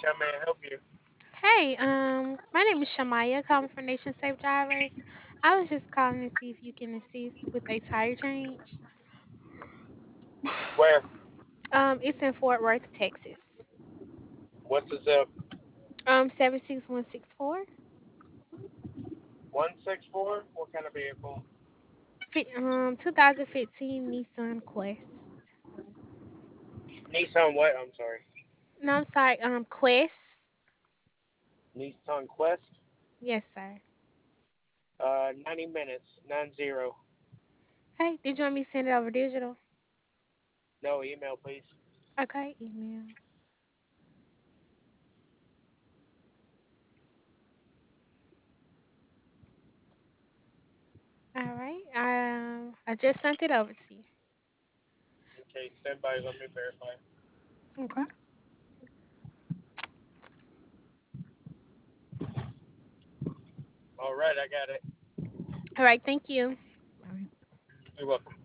How may I help you? Hey, my name is Shamaya, calling from Nation Safe Drivers. I was just calling to see if you can assist with a tire change. Where? It's in Fort Worth, Texas. What's the zip? 76164. 164? What kind of vehicle? 2015 Nissan Quest. Nissan what? I'm sorry. No, I'm sorry. Quest. Nissan Quest? Yes, sir. 90 minutes. 90. Hey, did you want me to send it over digital? No, email, please. Okay, email. All right. I just sent it over to you. Okay, stand by. Let me verify. Okay. All right, I got it. All right. Thank you. You're welcome.